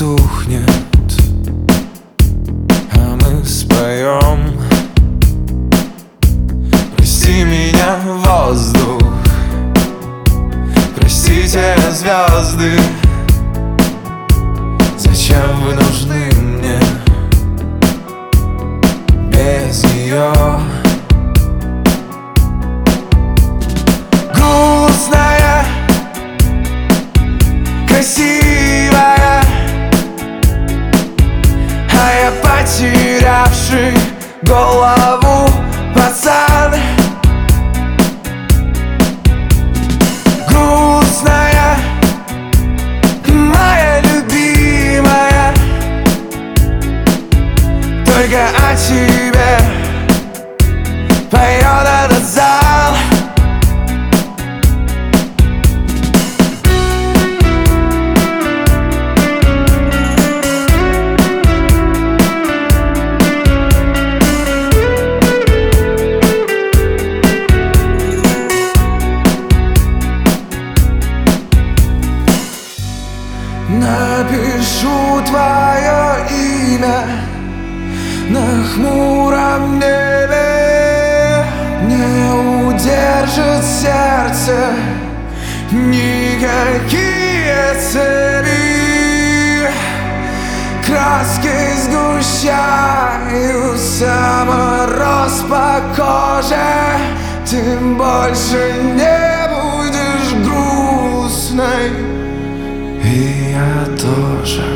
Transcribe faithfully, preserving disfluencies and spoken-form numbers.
потухнет, а мы споем. Прости меня, воздух, простите, звезды, зачем вы нужны мне без нее? Грустная, красивая, а я потерявший голову пацан. Грустная, моя любимая, только о тебе поет этот зал. Напишу твое имя на хмуром небе, не удержит сердце никакие цепи. Краски сгущаются, мороз по коже, ты больше не будешь грустной, и я тоже.